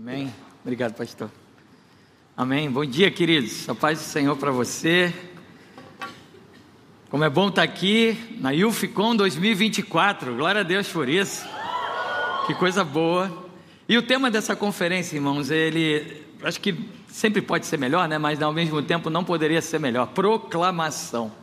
Amém. Obrigado, pastor. Amém. Bom dia, queridos. A paz do Senhor para você. Como é bom estar aqui na UFCOM 2024. Glória a Deus por isso. Que coisa boa. E o tema dessa conferência, irmãos, ele acho que sempre pode ser melhor, né? Mas ao mesmo tempo não poderia ser melhor. Proclamação.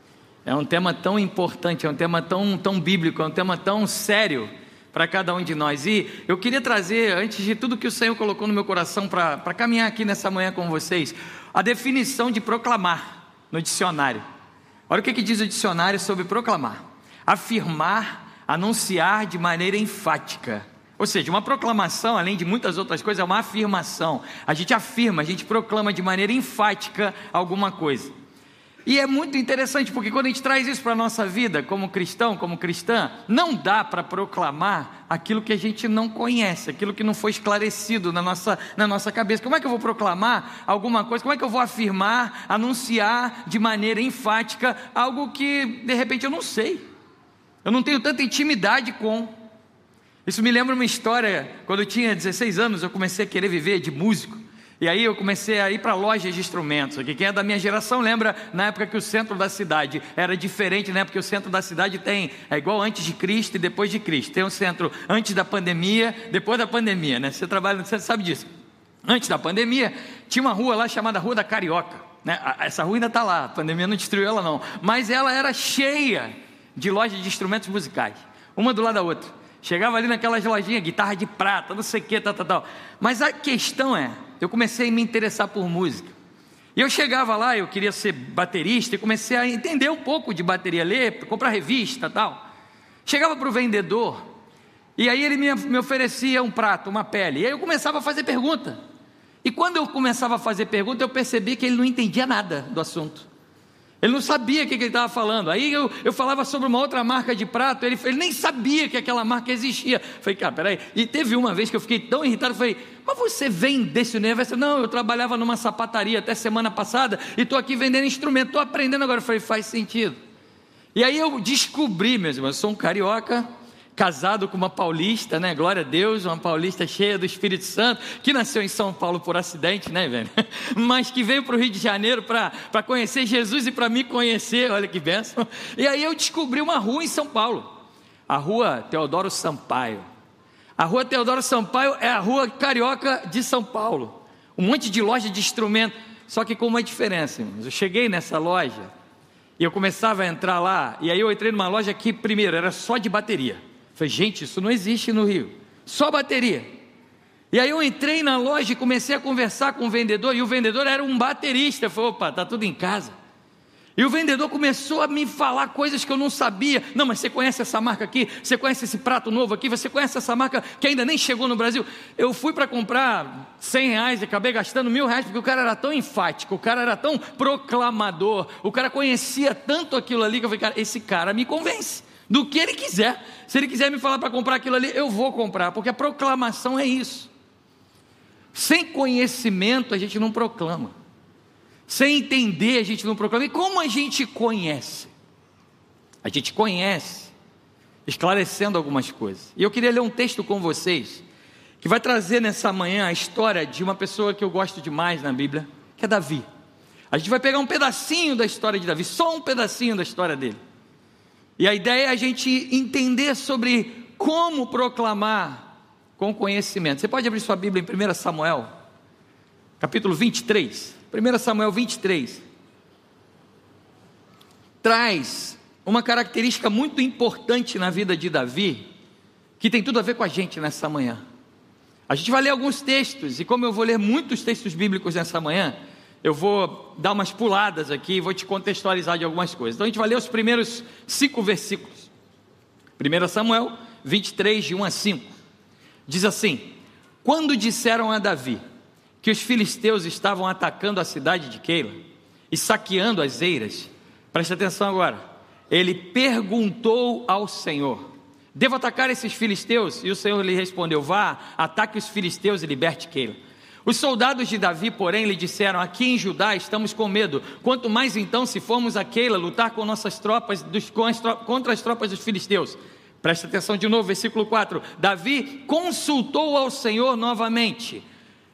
É um tema tão importante, é um tema tão bíblico, é um tema tão sério para cada um de nós. E eu queria trazer, antes de tudo que o Senhor colocou no meu coração para caminhar aqui nessa manhã com vocês, a definição de proclamar no dicionário. Olha o que diz o dicionário sobre proclamar: afirmar, anunciar de maneira enfática. Ou seja, uma proclamação, além de muitas outras coisas, é uma afirmação. A gente afirma, a gente proclama de maneira enfática alguma coisa. E é muito interessante, porque quando a gente traz isso para a nossa vida, como cristão, como cristã, não dá para proclamar aquilo que a gente não conhece, aquilo que não foi esclarecido na nossa cabeça. Como é que eu vou proclamar alguma coisa? Como é que eu vou afirmar, anunciar de maneira enfática algo que de repente eu não sei? Eu não tenho tanta intimidade com. Isso me lembra uma história. Quando eu tinha 16 anos, eu comecei a querer viver de músico. E aí eu comecei a ir para lojas de instrumentos. Aqui, quem é da minha geração lembra na época que o centro da cidade era diferente, né? Porque o centro da cidade é igual antes de Cristo e depois de Cristo. Tem um centro antes da pandemia, depois da pandemia, né? Você trabalha, você sabe disso. Antes da pandemia, tinha uma rua lá chamada Rua da Carioca, né? Essa rua ainda está lá, a pandemia não destruiu ela não. Mas ela era cheia de lojas de instrumentos musicais, uma do lado da outra. Chegava ali naquelas lojinhas, guitarra de prata, não sei o que, tal. Mas a questão é, eu comecei a me interessar por música. E eu chegava lá, eu queria ser baterista, e comecei a entender um pouco de bateria, ler, comprar revista, tal. Chegava para o vendedor, e aí ele me oferecia um prato, uma pele. E aí eu começava a fazer pergunta. E quando eu começava a fazer pergunta, eu percebi que ele não entendia nada do assunto. Ele não sabia o que ele estava falando. Aí eu falava sobre uma outra marca de prato, ele nem sabia que aquela marca existia. Falei, cara, peraí. E teve uma vez que eu fiquei tão irritado, falei, mas você vem desse universo? Não, eu trabalhava numa sapataria até semana passada e estou aqui vendendo instrumento, estou aprendendo agora. Eu falei, faz sentido. E aí eu descobri, meus irmãos, eu sou um carioca, casado com uma paulista, né? Glória a Deus, uma paulista cheia do Espírito Santo, que nasceu em São Paulo por acidente, né, velho? Mas que veio para o Rio de Janeiro para conhecer Jesus e para me conhecer, olha que bênção. E aí eu descobri uma rua em São Paulo, a Rua Teodoro Sampaio. A Rua Teodoro Sampaio é a rua carioca de São Paulo. Um monte de loja de instrumento, só que com uma diferença, irmãos. Eu cheguei nessa loja e eu começava a entrar lá, e aí eu entrei numa loja que primeiro era só de bateria. Falei, gente, isso não existe no Rio, só bateria. E aí eu entrei na loja e comecei a conversar com o vendedor, e o vendedor era um baterista. Eu falei, opa, está tudo em casa. E o vendedor começou a me falar coisas que eu não sabia. Não, mas você conhece essa marca aqui? Você conhece esse prato novo aqui? Você conhece essa marca que ainda nem chegou no Brasil? Eu fui para comprar R$100 e acabei gastando R$1.000, porque o cara era tão enfático, o cara era tão proclamador, o cara conhecia tanto aquilo ali, que eu falei, cara, esse cara me convence do que ele quiser. Se ele quiser me falar para comprar aquilo ali, eu vou comprar, porque a proclamação é isso. Sem conhecimento a gente não proclama, sem entender a gente não proclama. E como a gente conhece? A gente conhece esclarecendo algumas coisas. E eu queria ler um texto com vocês, que vai trazer nessa manhã a história de uma pessoa que eu gosto demais na Bíblia, que é Davi. A gente vai pegar um pedacinho da história de Davi, só um pedacinho da história dele. E a ideia é a gente entender sobre como proclamar com conhecimento. Você pode abrir sua Bíblia em 1 Samuel, capítulo 23. 1 Samuel 23 traz uma característica muito importante na vida de Davi, que tem tudo a ver com a gente nessa manhã. A gente vai ler alguns textos, e como eu vou ler muitos textos bíblicos nessa manhã, eu vou dar umas puladas aqui e vou te contextualizar de algumas coisas. Então a gente vai ler os primeiros 5 versículos. 1 Samuel 23, de 1 a 5. Diz assim: quando disseram a Davi que os filisteus estavam atacando a cidade de Keila e saqueando as eiras, preste atenção agora, ele perguntou ao Senhor: devo atacar esses filisteus? E o Senhor lhe respondeu: vá, ataque os filisteus e liberte Keila. Os soldados de Davi, porém, lhe disseram: aqui em Judá estamos com medo, quanto mais então se formos a Keila lutar com nossas tropas, contra as tropas dos filisteus. Presta atenção de novo, versículo 4. Davi consultou ao Senhor novamente: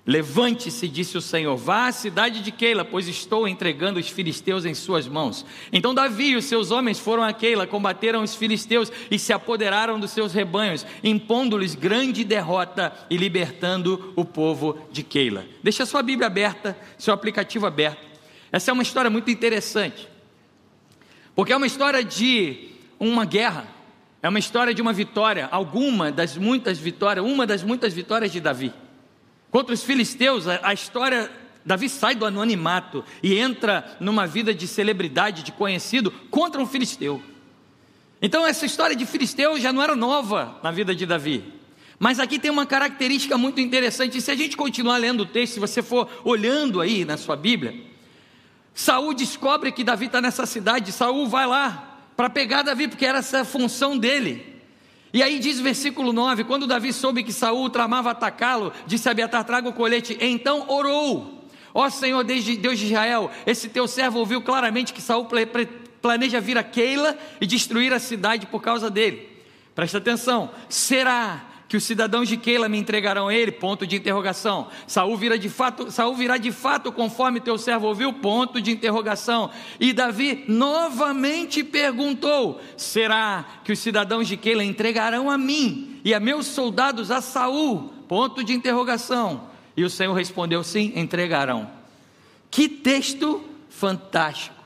Levante-se, disse o Senhor, vá à cidade de Keila, pois estou entregando os filisteus em suas mãos. Então Davi e os seus homens foram a Keila, combateram os filisteus e se apoderaram dos seus rebanhos, impondo-lhes grande derrota e libertando o povo de Keila. Deixa a sua Bíblia aberta, seu aplicativo aberto. Essa é uma história muito interessante, porque é uma história de uma guerra, é uma história de uma vitória, uma das muitas vitórias de Davi. Contra os filisteus, a história, Davi sai do anonimato e entra numa vida de celebridade, de conhecido, contra um filisteu. Então essa história de filisteu já não era nova na vida de Davi, mas aqui tem uma característica muito interessante, e se a gente continuar lendo o texto, se você for olhando aí na sua Bíblia, Saul descobre que Davi está nessa cidade, Saul vai lá para pegar Davi, porque era essa a função dele. E aí diz o versículo 9, quando Davi soube que Saul tramava atacá-lo, disse a Abiatar, traga o colete, então orou, ó Senhor Deus de Israel, esse teu servo ouviu claramente que Saul planeja vir a Keila e destruir a cidade por causa dele. Presta atenção, será que os cidadãos de Keila me entregarão a ele? Ponto de interrogação. Saul virá de fato conforme teu servo ouviu? Ponto de interrogação. E Davi novamente perguntou, será que os cidadãos de Keila entregarão a mim e a meus soldados a Saul? Ponto de interrogação. E o Senhor respondeu, sim, entregarão. Que texto fantástico.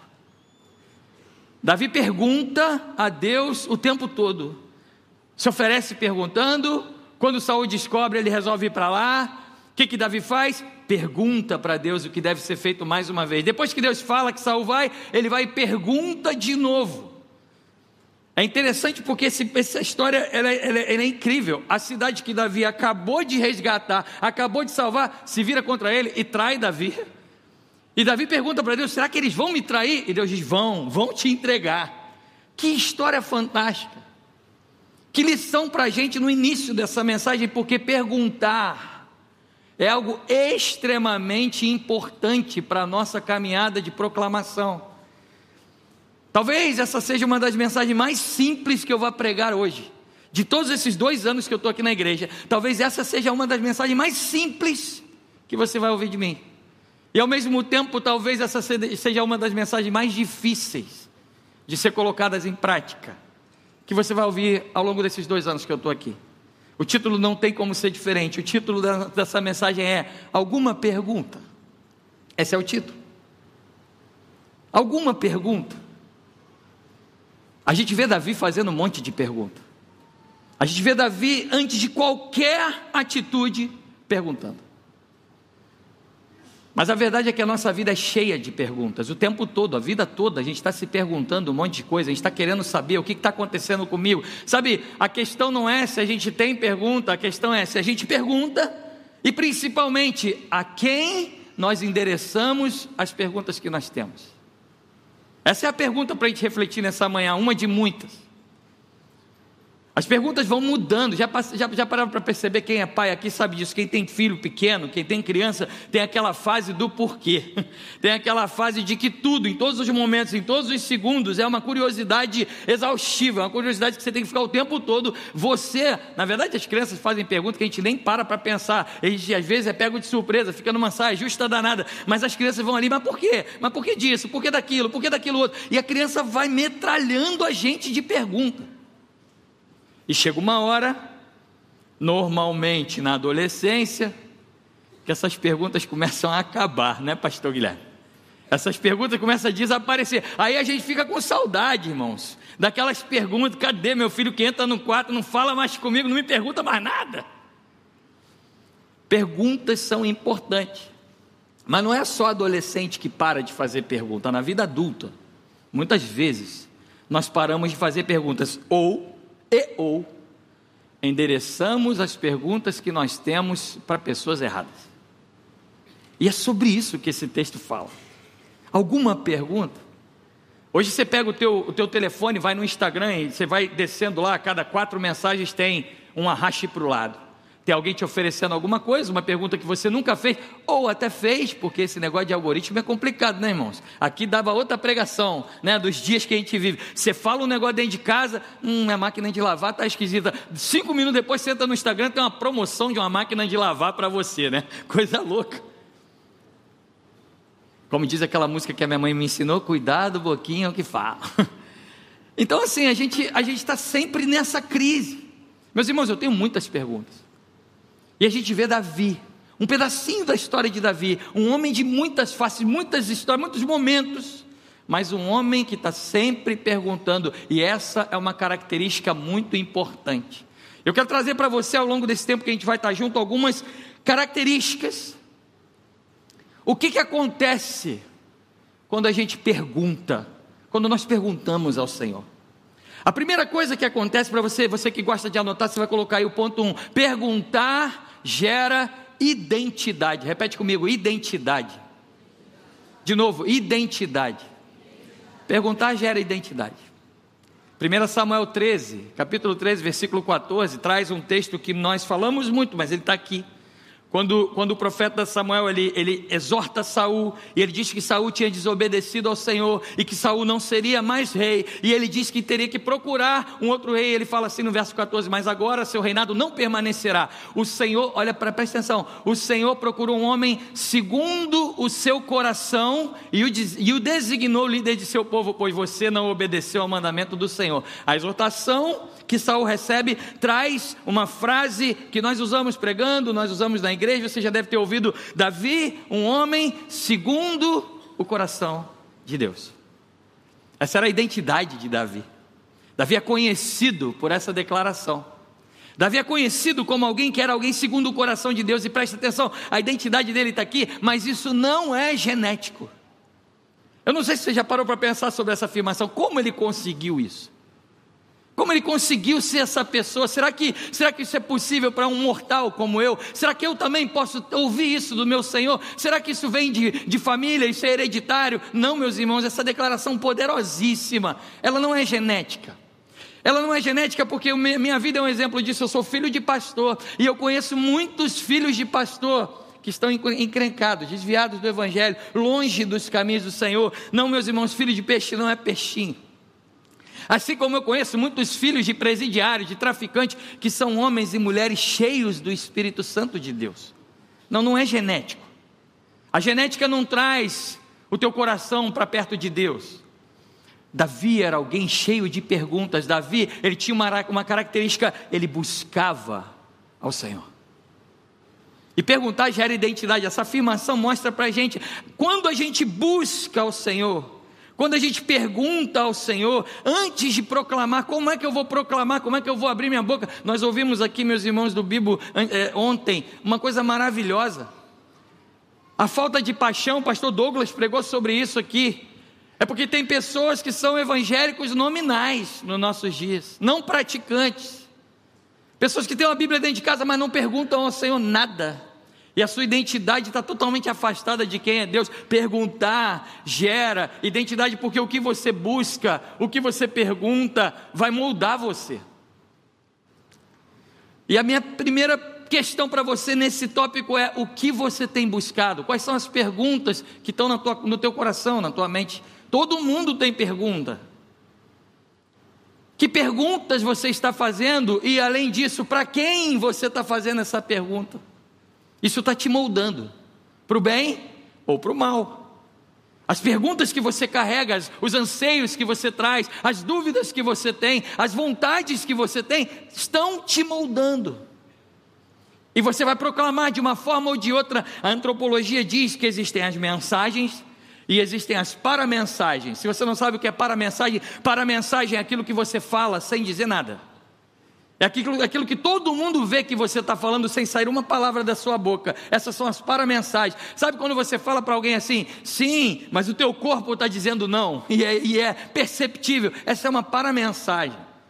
Davi pergunta a Deus o tempo todo, se oferece perguntando. Quando Saul descobre, ele resolve ir para lá. O que Davi faz? Pergunta para Deus o que deve ser feito mais uma vez. Depois que Deus fala que Saul vai, ele vai e pergunta de novo. É interessante porque essa história ela é incrível. A cidade que Davi acabou de resgatar, acabou de salvar, se vira contra ele e trai Davi. E Davi pergunta para Deus, será que eles vão me trair? E Deus diz, vão te entregar. Que história fantástica. Que lição para a gente no início dessa mensagem, porque perguntar é algo extremamente importante para a nossa caminhada de proclamação. Talvez essa seja uma das mensagens mais simples que eu vou pregar hoje. De todos esses 2 anos que eu estou aqui na igreja, talvez essa seja uma das mensagens mais simples que você vai ouvir de mim. E ao mesmo tempo, talvez essa seja uma das mensagens mais difíceis de ser colocadas em prática, que você vai ouvir ao longo desses 2 anos que eu estou aqui. O título não tem como ser diferente. O título dessa mensagem é Alguma Pergunta? Esse é o título. Alguma pergunta? A gente vê Davi fazendo um monte de pergunta. A gente vê Davi, antes de qualquer atitude, perguntando. Mas a verdade é que a nossa vida é cheia de perguntas, o tempo todo, a vida toda, a gente está se perguntando um monte de coisa, a gente está querendo saber o que está acontecendo comigo. Sabe, a questão não é se a gente tem pergunta, a questão é se a gente pergunta, e principalmente, a quem nós endereçamos as perguntas que nós temos. Essa é a pergunta para a gente refletir nessa manhã, uma de muitas. As perguntas vão mudando, já pararam para perceber? Quem é pai aqui sabe disso, quem tem filho pequeno, quem tem criança, tem aquela fase do porquê, tem aquela fase de que tudo, em todos os momentos, em todos os segundos, é uma curiosidade exaustiva, uma curiosidade que você tem que ficar o tempo todo, na verdade as crianças fazem perguntas que a gente nem para pensar, a gente às vezes é pego de surpresa, fica numa saia justa danada, mas as crianças vão ali, mas por quê? Mas por que disso? Por que daquilo? Por que daquilo outro? E a criança vai metralhando a gente de pergunta. E chega uma hora, normalmente na adolescência, que essas perguntas começam a acabar, né, pastor Guilherme? Essas perguntas começam a desaparecer. Aí a gente fica com saudade, irmãos, daquelas perguntas, cadê meu filho que entra no quarto, não fala mais comigo, não me pergunta mais nada? Perguntas são importantes, mas não é só adolescente que para de fazer pergunta. Na vida adulta, muitas vezes, nós paramos de fazer perguntas ou endereçamos as perguntas que nós temos para pessoas erradas. E é sobre isso que esse texto fala. Alguma pergunta? Hoje você pega o teu telefone, vai no Instagram e você vai descendo lá, a cada 4 mensagens tem um arraste para o lado. Tem alguém te oferecendo alguma coisa, uma pergunta que você nunca fez, ou até fez, porque esse negócio de algoritmo é complicado, né, irmãos? Aqui dava outra pregação, né, dos dias que a gente vive. Você fala um negócio dentro de casa, a máquina de lavar está esquisita. 5 minutos depois você entra no Instagram, tem uma promoção de uma máquina de lavar para você, né? Coisa louca. Como diz aquela música que a minha mãe me ensinou, cuidado, boquinha, é o que fala. Então assim, a gente está sempre nessa crise. Meus irmãos, eu tenho muitas perguntas. E a gente vê Davi, um pedacinho da história de Davi, um homem de muitas faces, muitas histórias, muitos momentos, mas um homem que está sempre perguntando, e essa é uma característica muito importante. Eu quero trazer para você, ao longo desse tempo que a gente vai estar junto, algumas características. O que acontece quando a gente pergunta, quando nós perguntamos ao Senhor? A primeira coisa que acontece para você que gosta de anotar, você vai colocar aí o ponto 1, perguntar gera identidade. Repete comigo, identidade. De novo, identidade. Perguntar gera identidade. 1 Samuel 13, capítulo 13, versículo 14, traz um texto que nós falamos muito, mas ele está aqui. Quando o profeta Samuel, ele exorta Saul, e ele diz que Saul tinha desobedecido ao Senhor, e que Saul não seria mais rei, e ele diz que teria que procurar um outro rei. Ele fala assim no verso 14, mas agora seu reinado não permanecerá. O Senhor, presta atenção, o Senhor procurou um homem segundo o seu coração, e o designou líder de seu povo, pois você não obedeceu ao mandamento do Senhor. A exortação que Saul recebe traz uma frase que nós usamos pregando, nós usamos na igreja. Você já deve ter ouvido: Davi, um homem segundo o coração de Deus. Essa era a identidade de Davi. Davi é conhecido por essa declaração. Davi é conhecido como alguém que era alguém segundo o coração de Deus. E presta atenção, a identidade dele está aqui, mas isso não é genético. Eu não sei se você já parou para pensar sobre essa afirmação. Como ele conseguiu isso? Como ele conseguiu ser essa pessoa? Será que isso é possível para um mortal como eu? Será que eu também posso ouvir isso do meu Senhor? Será que isso vem de família, isso é hereditário? Não, meus irmãos, essa declaração poderosíssima, ela não é genética. Ela não é genética porque minha vida é um exemplo disso. Eu sou filho de pastor, e eu conheço muitos filhos de pastor que estão encrencados, desviados do evangelho, longe dos caminhos do Senhor. Não, meus irmãos, filho de peixe não é peixinho. Assim como eu conheço muitos filhos de presidiários, de traficantes, que são homens e mulheres cheios do Espírito Santo de Deus. Não é genético. A genética não traz o teu coração para perto de Deus. Davi era alguém cheio de perguntas. Davi, ele tinha uma característica: ele buscava ao Senhor. E perguntar gera identidade. Essa afirmação mostra para a gente, quando a gente busca ao Senhor, quando a gente pergunta ao Senhor, antes de proclamar, como é que eu vou proclamar, como é que eu vou abrir minha boca? Nós ouvimos aqui, meus irmãos do Bibo, ontem, uma coisa maravilhosa. A falta de paixão, o pastor Douglas pregou sobre isso aqui. É porque tem pessoas que são evangélicos nominais nos nossos dias, não praticantes. Pessoas que têm uma Bíblia dentro de casa, mas não perguntam ao Senhor nada. E a sua identidade está totalmente afastada de quem é Deus. Perguntar gera identidade, porque o que você busca, o que você pergunta, vai moldar você. E a minha primeira questão para você nesse tópico é: o que você tem buscado? Quais são as perguntas que estão no teu coração, na tua mente? Todo mundo tem pergunta. Que perguntas você está fazendo? E além disso, para quem você está fazendo essa pergunta? Isso está te moldando, para o bem ou para o mal. As perguntas que você carrega, os anseios que você traz, as dúvidas que você tem, as vontades que você tem, estão te moldando. E você vai proclamar de uma forma ou de outra. A antropologia diz que existem as mensagens e existem as paramensagens. Se você não sabe o que é paramensagem é aquilo que você fala sem dizer nada. É aquilo que todo mundo vê que você está falando sem sair uma palavra da sua boca. Essas são as paramensagens. Sabe quando você fala para alguém assim: sim, mas o teu corpo está dizendo não, e é perceptível. Essa é uma paramensagem.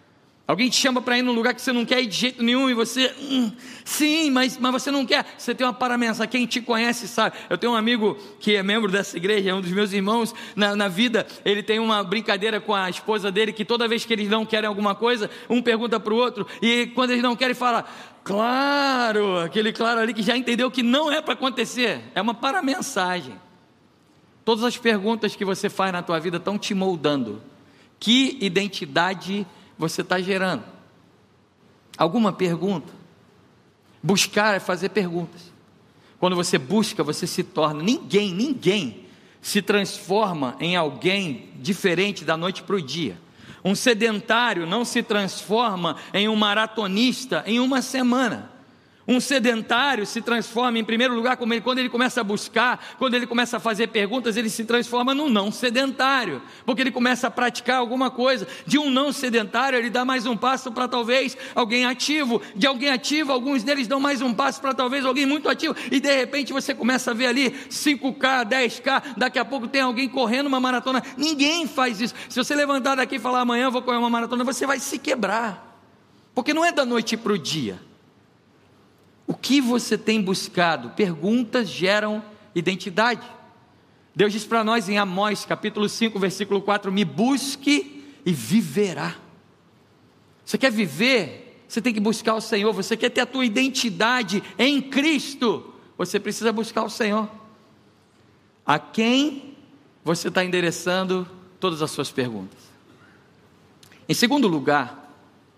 Alguém te chama para ir num lugar que você não quer ir de jeito nenhum, e você, sim, mas você não quer. Você tem uma paramensagem, quem te conhece sabe. Eu tenho um amigo que é membro dessa igreja, é um dos meus irmãos na vida. Ele tem uma brincadeira com a esposa dele, que toda vez que eles não querem alguma coisa, um pergunta para o outro, e quando eles não querem, fala, claro, aquele claro ali que já entendeu que não é para acontecer. É uma paramensagem. Todas as perguntas que você faz na tua vida estão te moldando. Que identidade você está gerando? Alguma pergunta? Buscar é fazer perguntas. Quando você busca, você se torna. Ninguém se transforma em alguém diferente da noite para o dia. Um sedentário não se transforma em um maratonista em uma semana. Um sedentário se transforma, em primeiro lugar, quando ele começa a buscar, quando ele começa a fazer perguntas, ele se transforma num não sedentário, porque ele começa a praticar alguma coisa. De um não sedentário, ele dá mais um passo para talvez alguém ativo. De alguém ativo, alguns deles dão mais um passo para talvez alguém muito ativo, e de repente você começa a ver ali 5K, 10K, daqui a pouco tem alguém correndo uma maratona. Ninguém faz isso. Se você levantar daqui e falar, amanhã eu vou correr uma maratona, você vai se quebrar, porque não é da noite para o dia. O que você tem buscado? Perguntas geram identidade. Deus diz para nós em Amós, capítulo 5, versículo 4, me busque e viverá. Você quer viver? Você tem que buscar o Senhor. Você quer ter a tua identidade em Cristo? Você precisa buscar o Senhor. A quem você está endereçando todas as suas perguntas? Em segundo lugar,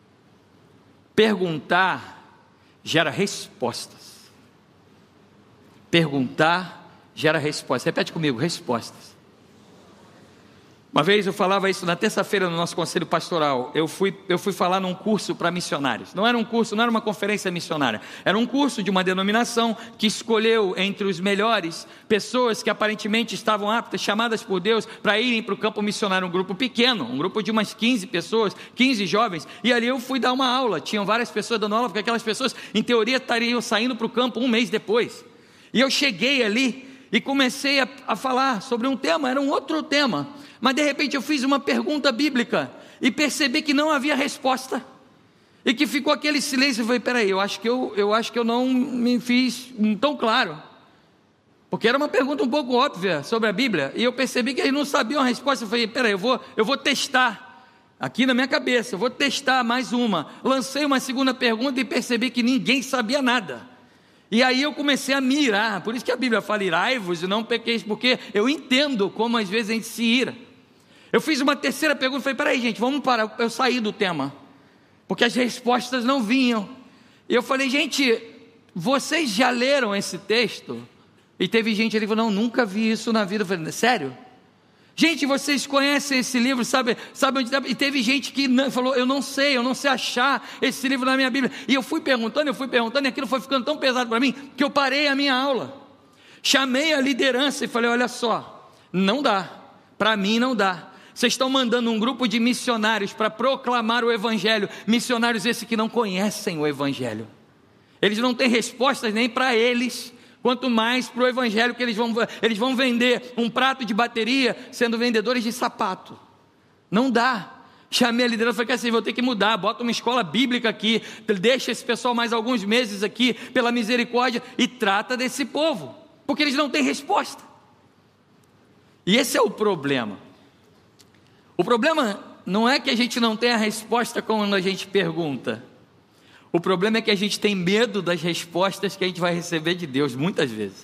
perguntar gera respostas. Perguntar gera respostas. Repete comigo, respostas. Uma vez eu falava isso na terça-feira no nosso conselho pastoral. Eu fui falar num curso para missionários. Não era um curso, não era uma conferência missionária. Era um curso de uma denominação que escolheu entre os melhores pessoas que aparentemente estavam aptas, chamadas por Deus para irem para o campo missionário. Um grupo pequeno, um grupo de umas 15 pessoas, 15 jovens. E ali eu fui dar uma aula. Tinham várias pessoas dando aula, porque aquelas pessoas, em teoria, estariam saindo para o campo um mês depois. E eu cheguei ali e comecei a falar sobre um tema, era um outro tema. Mas de repente eu fiz uma pergunta bíblica e percebi que não havia resposta, e que ficou aquele silêncio. Eu falei, peraí, eu acho que eu não me fiz tão claro, porque era uma pergunta um pouco óbvia sobre a Bíblia, e eu percebi que eles não sabiam a resposta. Eu falei, peraí, eu vou testar aqui na minha cabeça, eu vou testar mais uma. Lancei uma segunda pergunta e percebi que ninguém sabia nada. E aí eu comecei a mirar. Por isso que a Bíblia fala, irai-vos e não pequeis, porque eu entendo como às vezes a gente se ira. Eu fiz uma terceira pergunta, falei, peraí gente, vamos parar. Eu saí do tema, porque as respostas não vinham. E eu falei, gente, vocês já leram esse texto? E teve gente ali que falou, não, nunca vi isso na vida. Eu falei, sério? Gente, vocês conhecem esse livro, sabe onde está? E teve gente que falou, eu não sei achar esse livro na minha Bíblia. E eu fui perguntando, e aquilo foi ficando tão pesado para mim, que eu parei a minha aula. Chamei a liderança e falei, olha só, não dá, para mim não dá. Vocês estão mandando um grupo de missionários para proclamar o Evangelho, missionários esses que não conhecem o Evangelho. Eles não têm respostas nem para eles, quanto mais para o Evangelho, que eles vão vender um prato de bateria, sendo vendedores de sapato. Não dá. Chamei a liderança e falei assim, vou ter que mudar, bota uma escola bíblica aqui, deixa esse pessoal mais alguns meses aqui, pela misericórdia, e trata desse povo, porque eles não têm resposta. E esse é o problema. O problema não é que a gente não tenha a resposta quando a gente pergunta. O problema é que a gente tem medo das respostas que a gente vai receber de Deus, muitas vezes.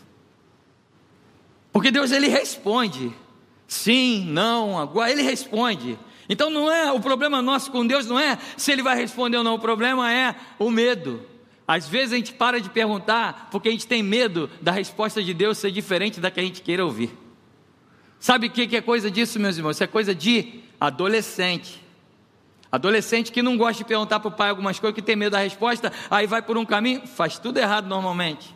Porque Deus, Ele responde. Sim, não, agora Ele responde. Então não é, o problema nosso com Deus não é se Ele vai responder ou não. O problema é o medo. Às vezes a gente para de perguntar porque a gente tem medo da resposta de Deus ser diferente da que a gente queira ouvir. Sabe o que é coisa disso, meus irmãos? Isso é coisa de adolescente. Adolescente que não gosta de perguntar para o pai algumas coisas, que tem medo da resposta, aí vai por um caminho, faz tudo errado normalmente.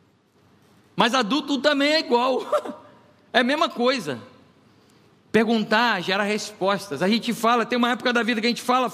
Mas adulto também é igual, é a mesma coisa. Perguntar gera respostas. A gente fala, tem uma época da vida que a gente fala,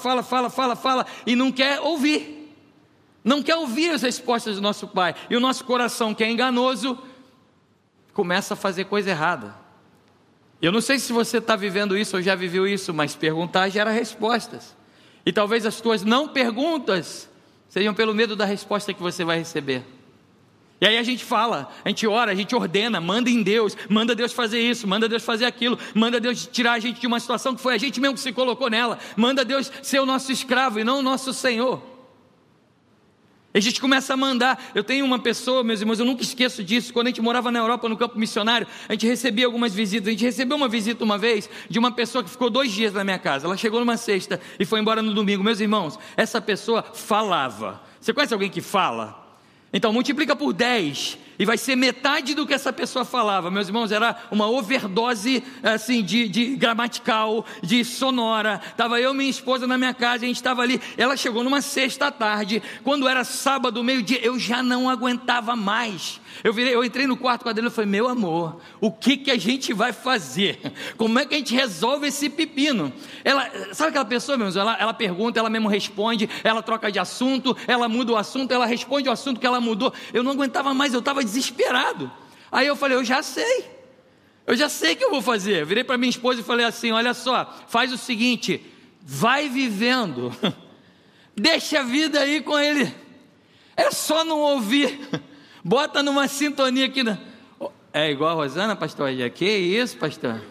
e não quer ouvir. Não quer ouvir as respostas do nosso pai. E o nosso coração, que é enganoso, começa a fazer coisa errada. Eu não sei se você está vivendo isso ou já viveu isso, mas perguntar gera respostas. E talvez as tuas não perguntas sejam pelo medo da resposta que você vai receber. E aí a gente fala, a gente ora, a gente ordena, manda em Deus, manda Deus fazer isso, manda Deus fazer aquilo, manda Deus tirar a gente de uma situação que foi a gente mesmo que se colocou nela, manda Deus ser o nosso escravo e não o nosso Senhor. E a gente começa a mandar. Eu tenho uma pessoa, meus irmãos, eu nunca esqueço disso, quando a gente morava na Europa, no campo missionário, a gente recebia algumas visitas. A gente recebeu uma visita uma vez de uma pessoa que ficou 2 dias na minha casa. Ela chegou numa sexta e foi embora no domingo. Meus irmãos, essa pessoa falava. Você conhece alguém que fala? Então multiplica por 10 e vai ser metade do que essa pessoa falava. Meus irmãos, era uma overdose assim, de gramatical, de sonora. Estava eu e minha esposa na minha casa, a gente estava ali. Ela chegou numa sexta à tarde. Quando era sábado, meio-dia, eu já não aguentava mais. Eu entrei no quarto com a Adriana e falei: meu amor, o que a gente vai fazer? Como é que a gente resolve esse pepino? Sabe aquela pessoa, meus irmãos? Ela pergunta, ela mesmo responde, ela troca de assunto, ela muda o assunto, ela responde o assunto que ela mudou. Eu não aguentava mais, eu estava desesperado. Aí eu falei: eu já sei o que eu vou fazer. Eu virei para minha esposa e falei assim: olha só, faz o seguinte, vai vivendo, deixa a vida aí com ele, é só não ouvir, bota numa sintonia aqui. É igual a Rosana, pastor? Que isso, pastor?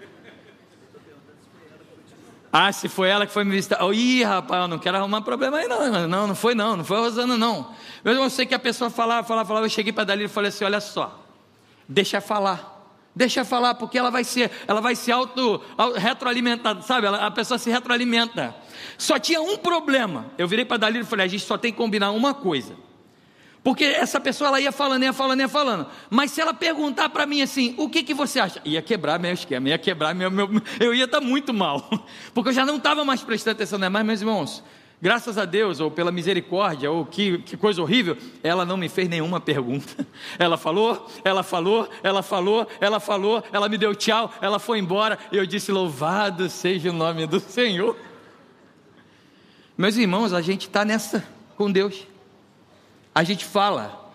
Ah, se foi ela que foi me visitar. Ih, rapaz, eu não quero arrumar problema aí não. Não foi a Rosana não. Eu sei que a pessoa falava. Eu cheguei para Dalila e falei assim: olha só, deixa falar, porque ela vai se retroalimentar, sabe? A pessoa se retroalimenta. Só tinha um problema. Eu virei para Dalila e falei: a gente só tem que combinar uma coisa. Porque essa pessoa, ela ia falando. Mas se ela perguntar para mim assim: o que você acha? Ia quebrar meu esquema, eu ia estar muito mal. Porque eu já não estava mais prestando atenção, né? Mas, meus irmãos, graças a Deus, ou pela misericórdia, ou que coisa horrível, ela não me fez nenhuma pergunta. Ela falou, ela me deu tchau, ela foi embora, e eu disse: louvado seja o nome do Senhor. Meus irmãos, a gente está nessa com Deus. A gente fala,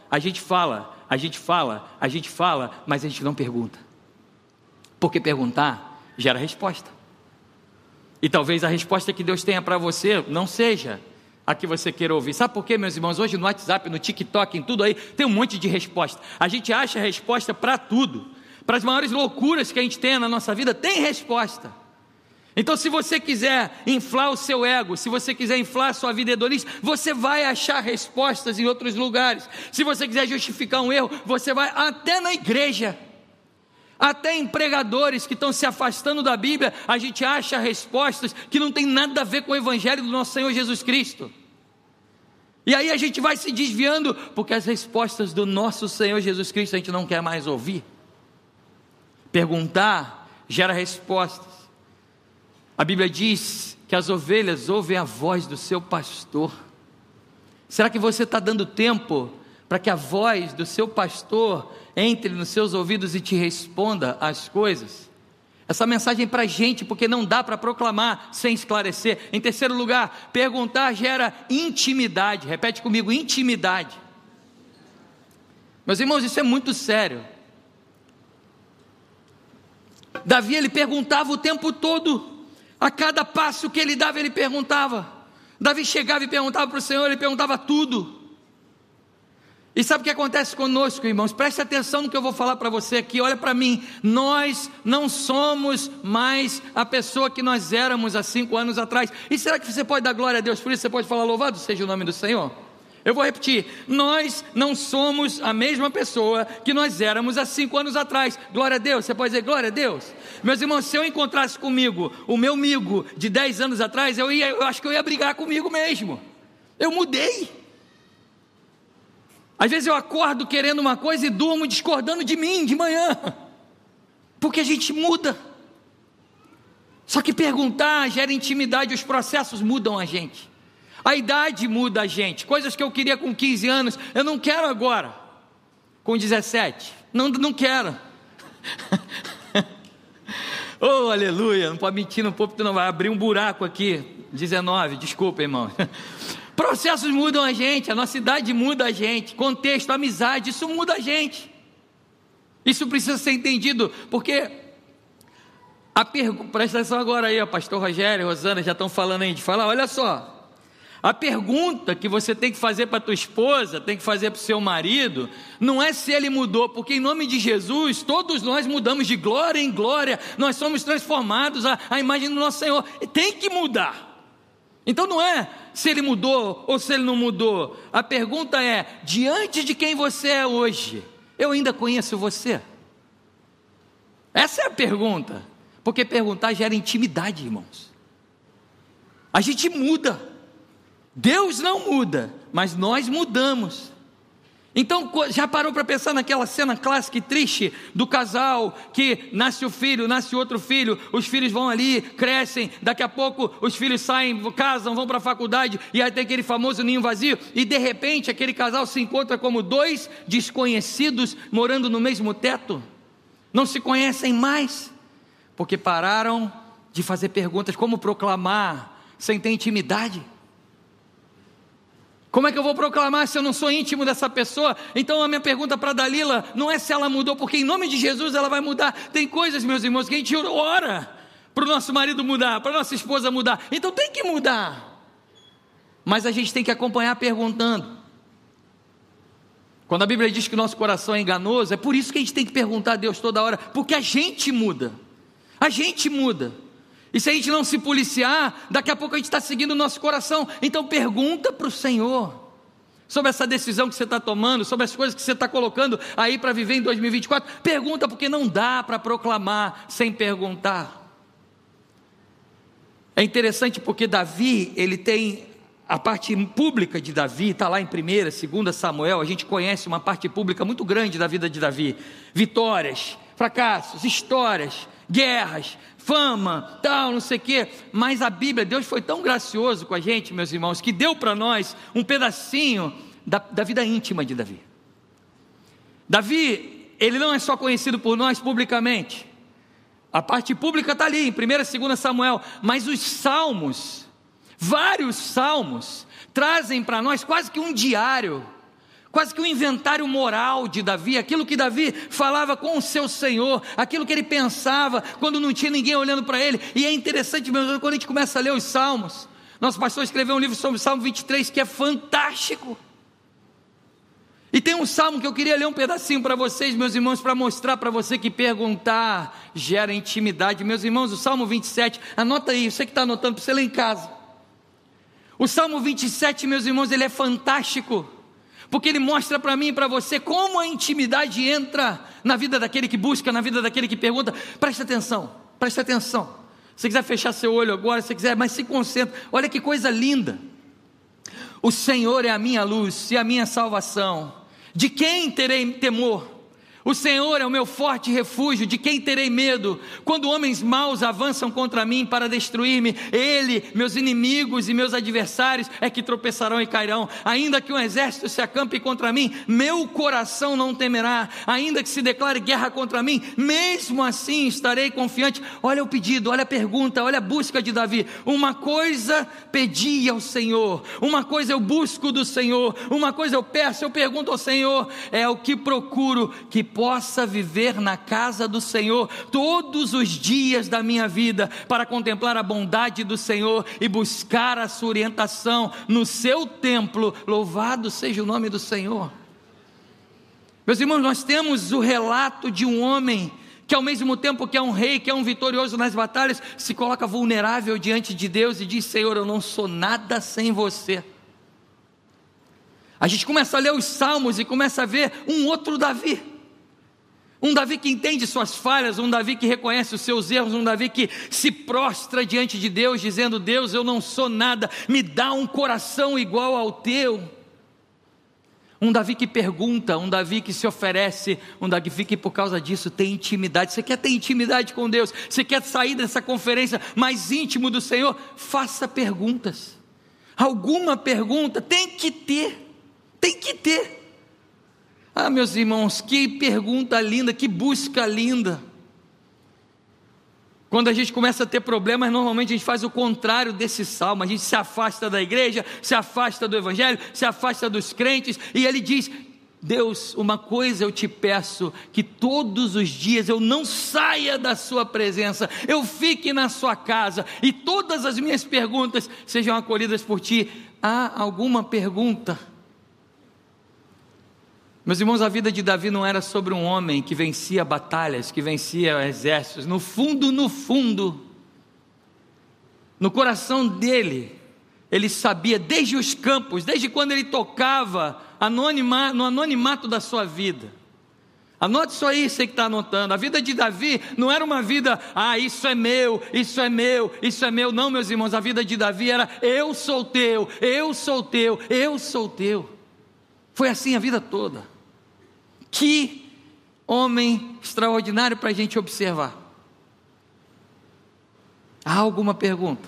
mas a gente não pergunta. Porque perguntar gera resposta. E talvez a resposta que Deus tenha para você não seja a que você queira ouvir. Sabe por quê, meus irmãos? Hoje no WhatsApp, no TikTok, em tudo aí, tem um monte de resposta. A gente acha resposta para tudo. Para as maiores loucuras que a gente tem na nossa vida, tem resposta. Então, se você quiser inflar o seu ego, se você quiser inflar a sua vida hedonista, você vai achar respostas em outros lugares. Se você quiser justificar um erro, você vai até na igreja. Até em pregadores que estão se afastando da Bíblia, a gente acha respostas que não tem nada a ver com o Evangelho do nosso Senhor Jesus Cristo. E aí a gente vai se desviando, porque as respostas do nosso Senhor Jesus Cristo a gente não quer mais ouvir. Perguntar gera respostas. A Bíblia diz que as ovelhas ouvem a voz do seu pastor. Será que você está dando tempo para que a voz do seu pastor entre nos seus ouvidos e te responda as coisas? Essa mensagem é para a gente, porque não dá para proclamar sem esclarecer. Em terceiro lugar, perguntar gera intimidade. Repete comigo: intimidade. Meus irmãos, isso é muito sério. Davi, ele perguntava o tempo todo. A cada passo que ele dava, ele perguntava. Davi chegava e perguntava para o Senhor, ele perguntava tudo. E sabe o que acontece conosco, irmãos? Preste atenção no que eu vou falar para você aqui, olha para mim. Nós não somos mais a pessoa que nós éramos há 5 anos atrás. E será que você pode dar glória a Deus por isso? Você pode falar: louvado seja o nome do Senhor? Eu vou repetir: nós não somos a mesma pessoa que nós éramos há 5 anos atrás. Glória a Deus. Você pode dizer glória a Deus? Meus irmãos, se eu encontrasse comigo o meu amigo de 10 anos atrás, eu acho que eu ia brigar comigo mesmo. Eu mudei. Às vezes eu acordo querendo uma coisa e durmo discordando de mim de manhã, porque a gente muda. Só que perguntar gera intimidade, os processos mudam a gente. A idade muda a gente. Coisas que eu queria com 15 anos, eu não quero agora, com 17, não quero. Oh, aleluia, não pode mentir no púlpito, não vai abrir um buraco aqui. 19, desculpa, irmão. Processos mudam a gente, a nossa idade muda a gente, contexto, amizade, isso muda a gente. Isso precisa ser entendido, porque Presta atenção agora aí, pastor Rogério, Rosana, já estão falando aí de falar, olha só. A pergunta que você tem que fazer para tua esposa, tem que fazer para o seu marido, não é se ele mudou, porque em nome de Jesus, todos nós mudamos de glória em glória, nós somos transformados à imagem do nosso Senhor, e tem que mudar. Então não é se ele mudou ou se ele não mudou, a pergunta é, diante de quem você é hoje, eu ainda conheço você? Essa é a pergunta, porque perguntar gera intimidade, irmãos. A gente muda. Deus não muda, mas nós mudamos. Então, já parou para pensar naquela cena clássica e triste do casal que nasce o filho, nasce outro filho, os filhos vão ali, crescem, daqui a pouco os filhos saem, casam, vão para a faculdade e aí tem aquele famoso ninho vazio e de repente aquele casal se encontra como dois desconhecidos morando no mesmo teto, não se conhecem mais, porque pararam de fazer perguntas, como proclamar sem ter intimidade. Como é que eu vou proclamar se eu não sou íntimo dessa pessoa? Então a minha pergunta para Dalila não é se ela mudou, porque em nome de Jesus ela vai mudar. Tem coisas, meus irmãos, que a gente ora para o nosso marido mudar, para a nossa esposa mudar, então tem que mudar, mas a gente tem que acompanhar perguntando. Quando a Bíblia diz que o nosso coração é enganoso, é por isso que a gente tem que perguntar a Deus toda hora, porque a gente muda, e se a gente não se policiar, daqui a pouco a gente está seguindo o nosso coração. Então pergunta para o Senhor sobre essa decisão que você está tomando, sobre as coisas que você está colocando aí para viver em 2024. Pergunta, porque não dá para proclamar sem perguntar. É interessante porque Davi, ele tem a parte pública de Davi, está lá em 1ª, 2ª Samuel, a gente conhece uma parte pública muito grande da vida de Davi, vitórias, fracassos, histórias, guerras, fama, tal, não sei o quê, mas a Bíblia, Deus foi tão gracioso com a gente, meus irmãos, que deu para nós um pedacinho da vida íntima de Davi. Davi, ele não é só conhecido por nós publicamente, a parte pública está ali, em 1ª e 2ª Samuel, mas os salmos, vários salmos, trazem para nós quase que um diário, quase que um inventário moral de Davi, aquilo que Davi falava com o seu Senhor, aquilo que ele pensava quando não tinha ninguém olhando para ele. E é interessante, meu Deus, quando a gente começa a ler os salmos, nosso pastor escreveu um livro sobre o Salmo 23 que é fantástico, e tem um salmo que eu queria ler um pedacinho para vocês, meus irmãos, para mostrar para você que perguntar gera intimidade. Meus irmãos, o Salmo 27, anota aí, você que está anotando para você ler em casa. O Salmo 27, meus irmãos, ele é fantástico, porque ele mostra para mim e para você como a intimidade entra na vida daquele que busca, na vida daquele que pergunta. Presta atenção, presta atenção. Se você quiser fechar seu olho agora, se quiser, mas se concentra. Olha que coisa linda. O Senhor é a minha luz e a minha salvação. De quem terei temor? O Senhor é o meu forte refúgio, de quem terei medo? Quando homens maus avançam contra mim para destruir-me, Ele, meus inimigos e meus adversários, é que tropeçarão e cairão. Ainda que um exército se acampe contra mim, meu coração não temerá. Ainda que se declare guerra contra mim, mesmo assim estarei confiante. Olha o pedido, olha a pergunta, olha a busca de Davi. Uma coisa pedi ao Senhor, uma coisa eu busco do Senhor, uma coisa eu peço, eu pergunto ao Senhor, é o que procuro, que possa viver na casa do Senhor todos os dias da minha vida, para contemplar a bondade do Senhor e buscar a sua orientação no seu templo. Louvado seja o nome do Senhor. Meus irmãos, nós temos o relato de um homem que ao mesmo tempo que é um rei, que é um vitorioso nas batalhas, se coloca vulnerável diante de Deus e diz: Senhor, eu não sou nada sem você. A gente começa a ler os salmos e começa a ver um outro Davi, um Davi que entende suas falhas, um Davi que reconhece os seus erros, um Davi que se prostra diante de Deus, dizendo: Deus, eu não sou nada, me dá um coração igual ao teu. Um Davi que pergunta, um Davi que se oferece, um Davi que por causa disso tem intimidade. Você quer ter intimidade com Deus? Você quer sair dessa conferência mais íntimo do Senhor? Faça perguntas. Alguma pergunta tem que ter. Ah, meus irmãos, que pergunta linda, que busca linda. Quando a gente começa a ter problemas, normalmente a gente faz o contrário desse salmo. A gente se afasta da igreja, se afasta do evangelho, se afasta dos crentes. E ele diz: Deus, uma coisa eu te peço, que todos os dias eu não saia da sua presença, eu fique na sua casa, e todas as minhas perguntas sejam acolhidas por ti. Há alguma pergunta? Meus irmãos, a vida de Davi não era sobre um homem que vencia batalhas, que vencia exércitos. No fundo, no coração dele, ele sabia desde os campos, desde quando ele tocava no anonimato da sua vida. Anote isso aí, você que está anotando. A vida de Davi não era uma vida, isso é meu, isso é meu, isso é meu. Não, meus irmãos, a vida de Davi era, eu sou teu, eu sou teu, eu sou teu. Foi assim a vida toda. Que homem extraordinário para a gente observar. Há alguma pergunta?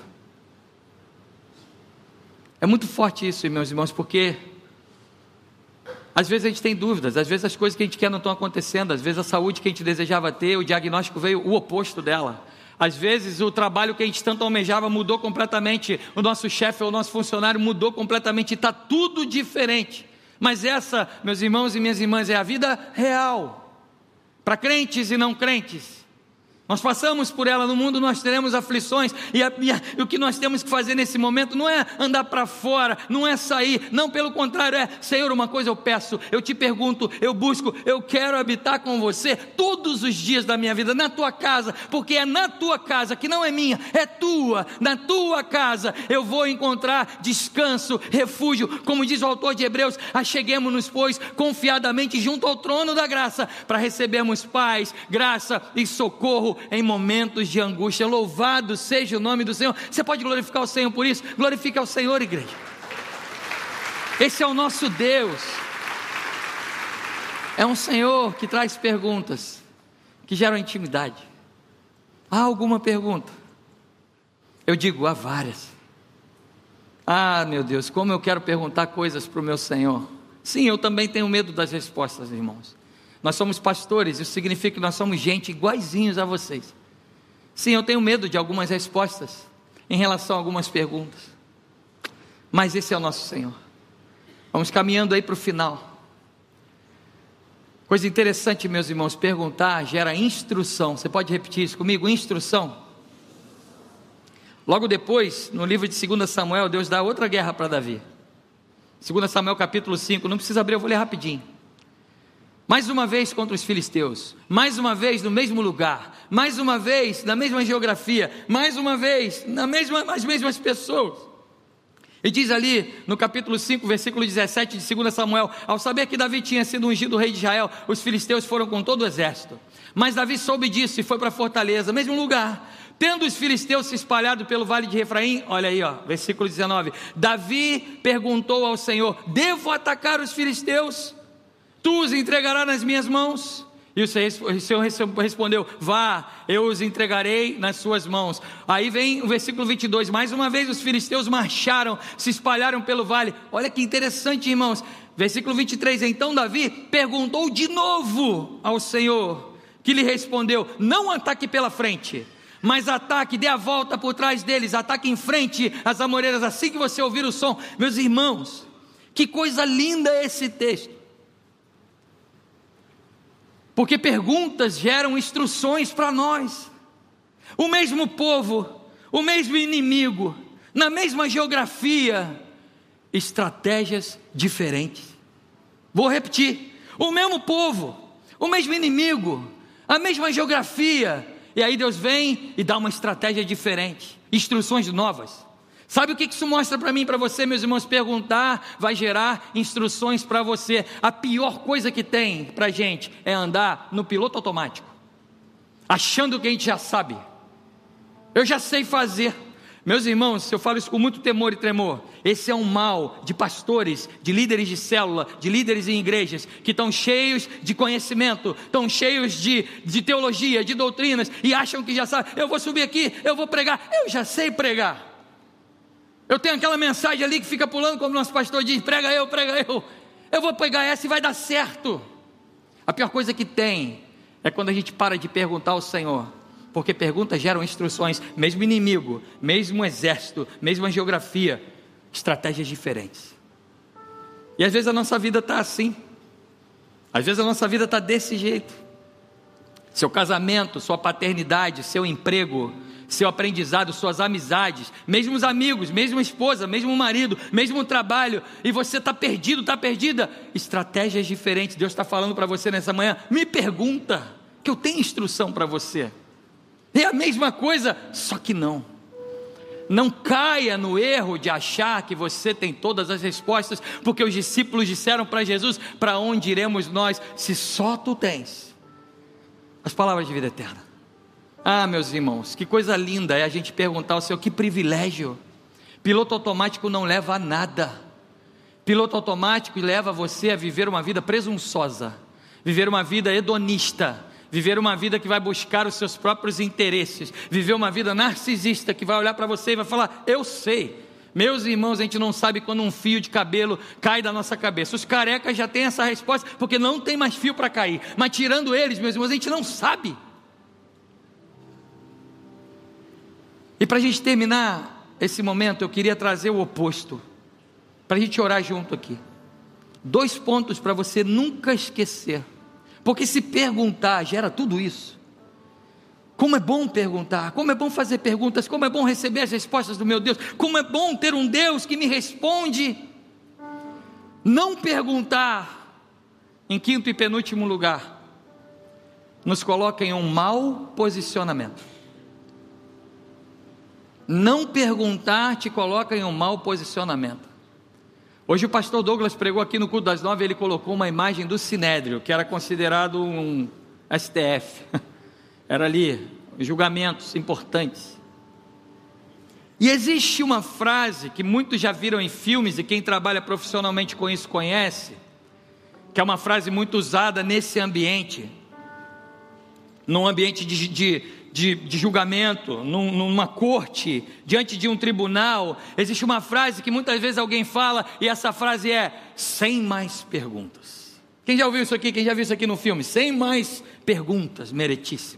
É muito forte isso, meus irmãos, porque às vezes a gente tem dúvidas, às vezes as coisas que a gente quer não estão acontecendo, às vezes a saúde que a gente desejava ter, o diagnóstico veio o oposto dela. Às vezes o trabalho que a gente tanto almejava mudou completamente, o nosso chefe ou o nosso funcionário mudou completamente, está tudo diferente. Mas essa, meus irmãos e minhas irmãs, é a vida real, para crentes e não crentes. Nós passamos por ela, no mundo nós teremos aflições, e o que nós temos que fazer nesse momento não é andar para fora, não é sair, não, pelo contrário, Senhor, uma coisa eu peço, eu te pergunto, eu busco, eu quero habitar com você todos os dias da minha vida, na tua casa, porque é na tua casa, que não é minha, é tua, na tua casa eu vou encontrar descanso, refúgio, como diz o autor de Hebreus, acheguemo-nos, pois, confiadamente junto ao trono da graça, para recebermos paz, graça e socorro em momentos de angústia. Louvado seja o nome do Senhor. Você pode glorificar o Senhor por isso? Glorifique ao Senhor, igreja. Esse é o nosso Deus. É um Senhor que traz perguntas que geram intimidade. Há alguma pergunta? Eu digo, há várias. Meu Deus, como eu quero perguntar coisas para o meu Senhor. Sim, eu também tenho medo das respostas, irmãos. Nós somos pastores, isso significa que nós somos gente iguaizinhos a vocês. Sim, eu tenho medo de algumas respostas em relação a algumas perguntas, mas esse é o nosso Senhor. Vamos caminhando aí para o final. Coisa interessante, meus irmãos, perguntar gera instrução. Você pode repetir isso comigo? Instrução. Logo depois, no livro de 2 Samuel, Deus dá outra guerra para Davi. 2 Samuel capítulo 5, não precisa abrir, eu vou ler rapidinho. Mais uma vez contra os filisteus, mais uma vez no mesmo lugar, mais uma vez na mesma geografia, mais uma vez as mesmas pessoas. E diz ali no capítulo 5, versículo 17 de 2 Samuel, ao saber que Davi tinha sido ungido rei de Israel, os filisteus foram com todo o exército. Mas Davi soube disso e foi para a fortaleza, mesmo lugar. Tendo os filisteus se espalhado pelo vale de Refraim, olha aí, versículo 19, Davi perguntou ao Senhor, devo atacar os filisteus? Tu os entregarás nas minhas mãos? E o Senhor respondeu, vá, eu os entregarei nas suas mãos. Aí vem o versículo 22, mais uma vez os filisteus marcharam, se espalharam pelo vale. Olha que interessante, irmãos. Versículo 23, então Davi perguntou de novo ao Senhor, que lhe respondeu, não ataque pela frente, mas ataque, dê a volta por trás deles, ataque em frente às amoreiras, assim que você ouvir o som. Meus irmãos, que coisa linda esse texto. Porque perguntas geram instruções para nós. O mesmo povo, o mesmo inimigo, na mesma geografia, estratégias diferentes. Vou repetir, o mesmo povo, o mesmo inimigo, a mesma geografia, e aí Deus vem e dá uma estratégia diferente, instruções novas. Sabe o que isso mostra para mim e para você, meus irmãos? Perguntar vai gerar instruções para você. A pior coisa que tem para a gente é andar no piloto automático, achando que a gente já sabe. Eu já sei fazer. Meus irmãos, eu falo isso com muito temor e tremor, esse é um mal de pastores, de líderes de célula, de líderes em igrejas, que estão cheios de conhecimento, estão cheios de teologia, de doutrinas, e acham que já sabem. Eu vou subir aqui, eu vou pregar, eu já sei pregar. Eu tenho aquela mensagem ali que fica pulando, como nosso pastor diz, prega eu, eu vou pegar essa e vai dar certo. A pior coisa que tem é quando a gente para de perguntar ao Senhor, porque perguntas geram instruções, mesmo inimigo, mesmo exército, mesma geografia, estratégias diferentes. E às vezes a nossa vida está assim, Às vezes a nossa vida está desse jeito. Seu casamento, sua paternidade, seu emprego, seu aprendizado, suas amizades, mesmo os amigos, mesmo a esposa, mesmo o marido, mesmo o trabalho, e você está perdido, está perdida. Estratégias diferentes. Deus está falando para você nessa manhã: me pergunta, que eu tenho instrução para você. É a mesma coisa, só que não. Não caia no erro de achar que você tem todas as respostas, porque os discípulos disseram para Jesus: para onde iremos nós, se só tu tens as palavras de vida eterna? Ah, meus irmãos, que coisa linda é a gente perguntar ao Senhor: que privilégio. Piloto automático não leva a nada. Piloto automático leva você a viver uma vida presunçosa, viver uma vida hedonista, viver uma vida que vai buscar os seus próprios interesses, viver uma vida narcisista, que vai olhar para você e vai falar: eu sei. Meus irmãos, a gente não sabe quando um fio de cabelo cai da nossa cabeça. Os carecas já têm essa resposta, porque não tem mais fio para cair. Mas tirando eles, meus irmãos, a gente não sabe. E para a gente terminar esse momento, eu queria trazer o oposto, para a gente orar junto aqui. 2 pontos para você nunca esquecer, porque se perguntar gera tudo isso. Como é bom perguntar, como é bom fazer perguntas, como é bom receber as respostas do meu Deus, como é bom ter um Deus que me responde. Não perguntar, em 5º e penúltimo lugar, nos coloca em um mau posicionamento. Não perguntar te coloca em um mau posicionamento. Hoje o pastor Douglas pregou aqui no culto das 9, ele colocou uma imagem do Sinédrio, que era considerado um STF, era ali, julgamentos importantes. E existe uma frase que muitos já viram em filmes, e quem trabalha profissionalmente com isso conhece, que é uma frase muito usada nesse ambiente, num ambiente de julgamento, numa corte, diante de um tribunal. Existe uma frase que muitas vezes alguém fala, e essa frase é: sem mais perguntas. Quem já ouviu isso aqui? Quem já viu isso aqui no filme? Sem mais perguntas, meritíssimo.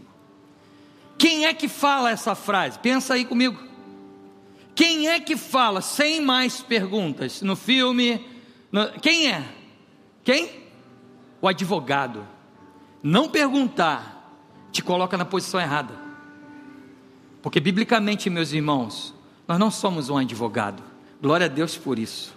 Quem é que fala essa frase? Pensa aí comigo. Quem é que fala sem mais perguntas no filme? Quem é? Quem? O advogado. Não perguntar te coloca na posição errada, porque biblicamente, meus irmãos, nós não somos um advogado. Glória a Deus por isso.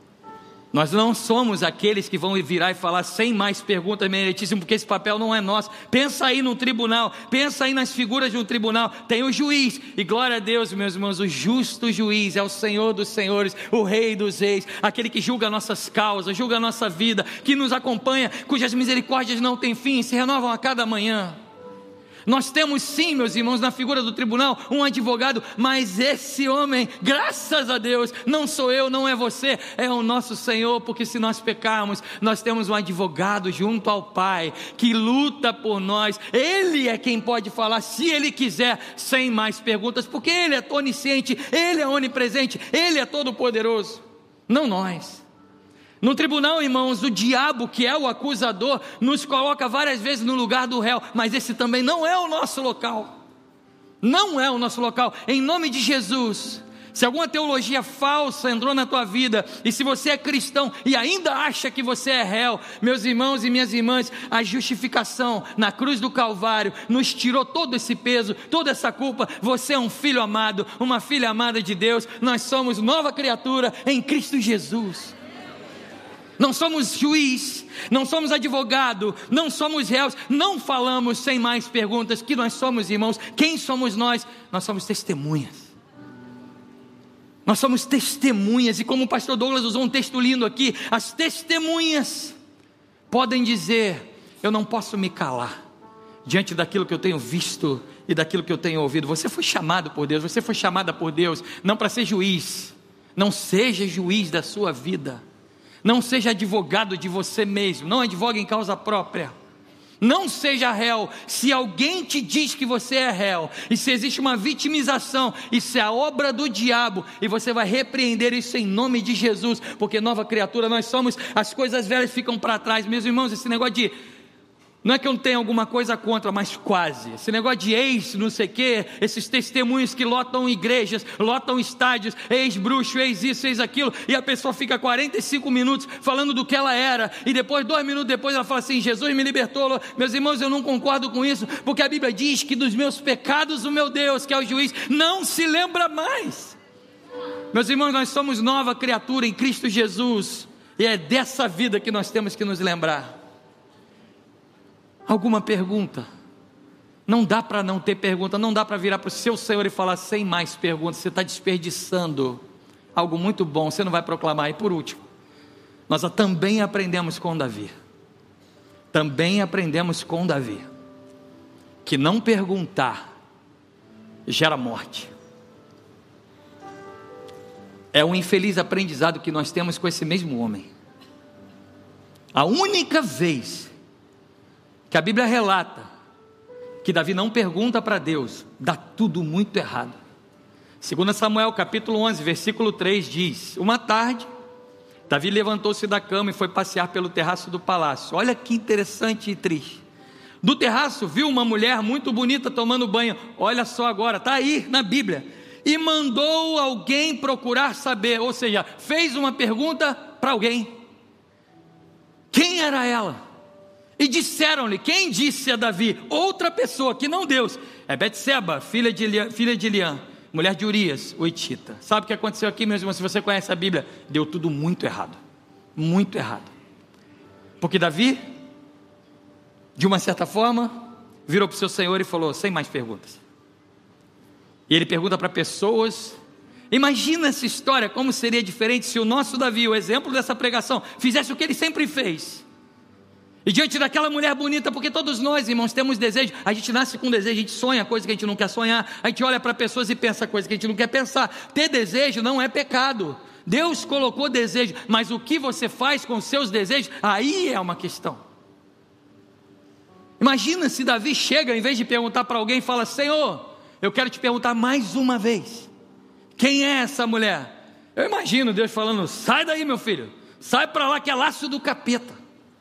Nós não somos aqueles que vão virar e falar sem mais perguntas, meritíssimo, porque esse papel não é nosso. Pensa aí no tribunal, pensa aí nas figuras de um tribunal. Tem o juiz, e glória a Deus, meus irmãos, o justo juiz é o Senhor dos senhores, o Rei dos reis, aquele que julga nossas causas, julga a nossa vida, que nos acompanha, cujas misericórdias não têm fim, se renovam a cada manhã. Nós temos sim, meus irmãos, na figura do tribunal, um advogado, mas esse homem, graças a Deus, não sou eu, não é você, é o nosso Senhor, porque se nós pecarmos, nós temos um advogado junto ao Pai, que luta por nós. Ele é quem pode falar, se Ele quiser, sem mais perguntas, porque Ele é onisciente, Ele é onipresente, Ele é todo poderoso, não nós. No tribunal, irmãos, o diabo, que é o acusador, nos coloca várias vezes no lugar do réu, mas esse também não é o nosso local. Não é o nosso local. Em nome de Jesus, se alguma teologia falsa entrou na tua vida, e se você é cristão e ainda acha que você é réu, meus irmãos e minhas irmãs, a justificação na cruz do Calvário nos tirou todo esse peso, toda essa culpa. Você é um filho amado, uma filha amada de Deus. Nós somos nova criatura em Cristo Jesus. Não somos juiz, não somos advogado, não somos réus, não falamos sem mais perguntas que nós somos, irmãos. Quem somos nós? Nós somos testemunhas. Nós somos testemunhas, e como o pastor Douglas usou um texto lindo aqui, as testemunhas podem dizer: eu não posso me calar diante daquilo que eu tenho visto e daquilo que eu tenho ouvido. Você foi chamado por Deus, você foi chamada por Deus, não para ser juiz. Não seja juiz da sua vida. Não seja advogado de você mesmo, não advogue em causa própria. Não seja réu. Se alguém te diz que você é réu, e se existe uma vitimização, isso é a obra do diabo, e você vai repreender isso em nome de Jesus, porque nova criatura nós somos. As coisas velhas ficam para trás. Meus irmãos, esse negócio de Não é que eu não tenho alguma coisa contra, mas quase. Esse negócio de ex, não sei o quê, esses testemunhos que lotam igrejas, lotam estádios, ex-bruxo, ex-isso, ex-aquilo, e a pessoa fica 45 minutos falando do que ela era, e depois, 2 minutos depois, ela fala assim: Jesus me libertou. Meus irmãos, eu não concordo com isso, porque a Bíblia diz que dos meus pecados o meu Deus, que é o juiz, não se lembra mais. Meus irmãos, nós somos nova criatura em Cristo Jesus, e é dessa vida que nós temos que nos lembrar. Alguma pergunta? Não dá para não ter pergunta, não dá para virar para o seu Senhor e falar sem mais perguntas. Você está desperdiçando algo muito bom, você não vai proclamar. E por último, nós também aprendemos com Davi, que não perguntar gera morte. É um infeliz aprendizado que nós temos com esse mesmo homem. A única vez que a Bíblia relata que Davi não pergunta para Deus, dá tudo muito errado. 2 Samuel capítulo 11, versículo 3 diz: uma tarde, Davi levantou-se da cama e foi passear pelo terraço do palácio. Olha que interessante e triste. Do terraço viu uma mulher muito bonita tomando banho. Olha só agora, está aí na Bíblia. E mandou alguém procurar saber, ou seja, fez uma pergunta para alguém. Quem era ela? E disseram-lhe, quem disse a Davi? Outra pessoa, que não Deus. É Betseba, filha de Eliã, mulher de Urias, o Hitita. Sabe o que aconteceu aqui, meus irmãos? Se você conhece a Bíblia, deu tudo muito errado. Muito errado. Porque Davi, de uma certa forma, virou para o seu Senhor e falou, sem mais perguntas. E ele pergunta para pessoas. Imagina essa história, como seria diferente se o nosso Davi, o exemplo dessa pregação, fizesse o que ele sempre fez. E diante daquela mulher bonita, porque todos nós, irmãos, temos desejo. A gente nasce com desejo, a gente sonha coisa que a gente não quer sonhar, a gente olha para pessoas e pensa coisa que a gente não quer pensar. Ter desejo não é pecado. Deus colocou desejo, mas o que você faz com os seus desejos, aí é uma questão. Imagina se Davi chega, em vez de perguntar para alguém, fala: Senhor, eu quero te perguntar mais uma vez, quem é essa mulher? Eu imagino Deus falando: sai daí, meu filho, sai para lá que é laço do capeta.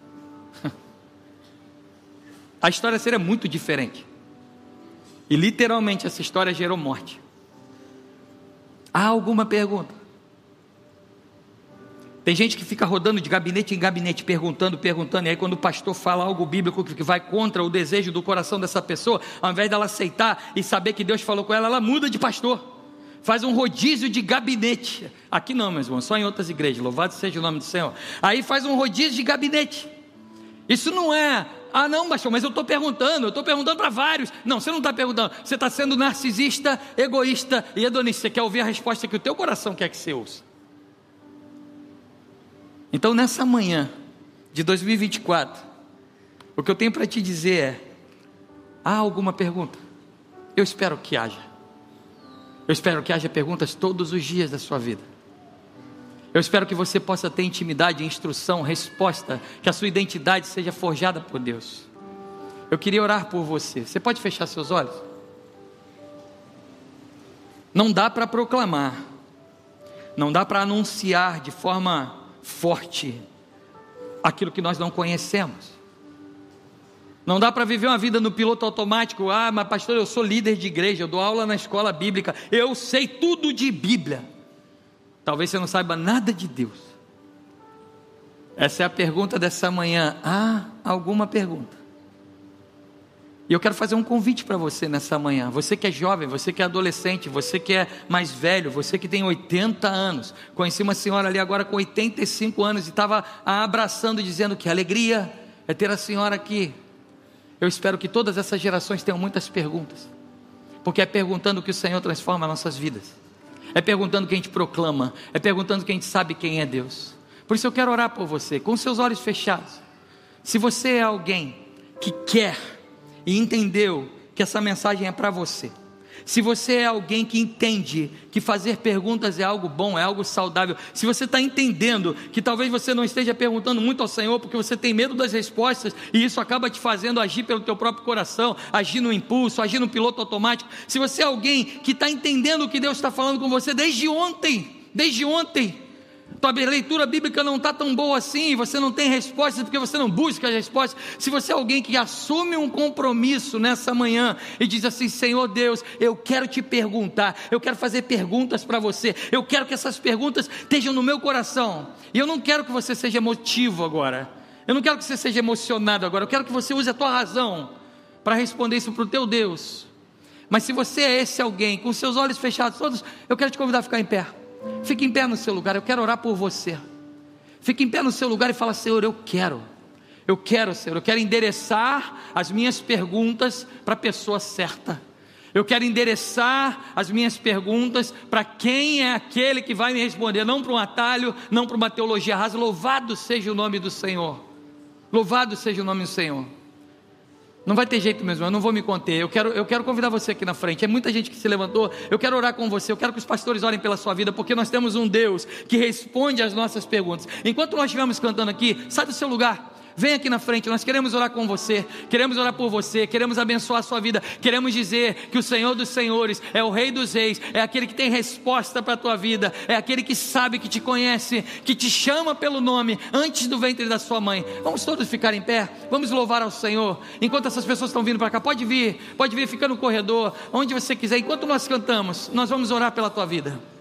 A história seria muito diferente. E literalmente essa história gerou morte. Há alguma pergunta? Tem gente que fica rodando de gabinete em gabinete, perguntando, e aí quando o pastor fala algo bíblico que vai contra o desejo do coração dessa pessoa, ao invés dela aceitar e saber que Deus falou com ela, ela muda de pastor, faz um rodízio de gabinete. Aqui não, meus irmãos, só em outras igrejas, louvado seja o nome do Senhor. Aí faz um rodízio de gabinete. Isso não é, não, pastor, mas eu estou perguntando para vários. Não, você não está perguntando, você está sendo narcisista, egoísta e hedonista. Você quer ouvir a resposta que o teu coração quer que você ouça. Então nessa manhã de 2024, o que eu tenho para te dizer é: há alguma pergunta? Eu espero que haja. Eu espero que haja perguntas todos os dias da sua vida. Eu espero que você possa ter intimidade, instrução, resposta, que a sua identidade seja forjada por Deus. Eu queria orar por você. Você pode fechar seus olhos? Não dá para proclamar, não dá para anunciar de forma forte aquilo que nós não conhecemos. Não dá para viver uma vida no piloto automático. Mas pastor, eu sou líder de igreja, eu dou aula na escola bíblica, eu sei tudo de Bíblia. Talvez você não saiba nada de Deus. Essa é a pergunta dessa manhã. Há alguma pergunta? E eu quero fazer um convite para você nessa manhã. Você que é jovem, você que é adolescente, você que é mais velho, você que tem 80 anos. Conheci uma senhora ali agora com 85 anos e estava a abraçando, dizendo que alegria é ter a senhora aqui. Eu espero que todas essas gerações tenham muitas perguntas, porque é perguntando que o Senhor transforma nossas vidas. É perguntando que a gente proclama, é perguntando que a gente sabe quem é Deus. Por isso eu quero orar por você, com seus olhos fechados. Se você é alguém que quer e entendeu que essa mensagem é para você, se você é alguém que entende que fazer perguntas é algo bom, é algo saudável, se você está entendendo que talvez você não esteja perguntando muito ao Senhor porque você tem medo das respostas e isso acaba te fazendo agir pelo teu próprio coração, agir no impulso, agir no piloto automático, se você é alguém que está entendendo o que Deus está falando com você desde ontem, tua leitura bíblica não está tão boa assim, você não tem respostas porque você não busca as respostas, se você é alguém que assume um compromisso nessa manhã e diz assim: Senhor Deus, eu quero te perguntar, eu quero fazer perguntas para você, eu quero que essas perguntas estejam no meu coração, e eu não quero que você seja emotivo agora, eu não quero que você seja emocionado agora, eu quero que você use a tua razão para responder isso para o teu Deus. Mas se você é esse alguém, com seus olhos fechados todos, eu quero te convidar a ficar em pé. Fique em pé no seu lugar, eu quero orar por você. Fique em pé no seu lugar e fala: Senhor, eu quero, Senhor, eu quero endereçar as minhas perguntas para a pessoa certa. Eu quero endereçar as minhas perguntas para quem é aquele que vai me responder, não para um atalho, não para uma teologia rasa. Louvado seja o nome do Senhor, louvado seja o nome do Senhor. Não vai ter jeito mesmo, eu não vou me conter, eu quero convidar você aqui na frente, é muita gente que se levantou, eu quero orar com você, eu quero que os pastores orem pela sua vida, porque nós temos um Deus que responde às nossas perguntas. Enquanto nós estivermos cantando aqui, sai do seu lugar, vem aqui na frente, nós queremos orar com você, queremos orar por você, queremos abençoar a sua vida, queremos dizer que o Senhor dos Senhores é o Rei dos Reis, é aquele que tem resposta para a tua vida, é aquele que sabe, que te conhece, que te chama pelo nome, antes do ventre da sua mãe. Vamos todos ficar em pé, vamos louvar ao Senhor, enquanto essas pessoas estão vindo para cá, pode vir, fica no corredor, onde você quiser, enquanto nós cantamos, nós vamos orar pela tua vida.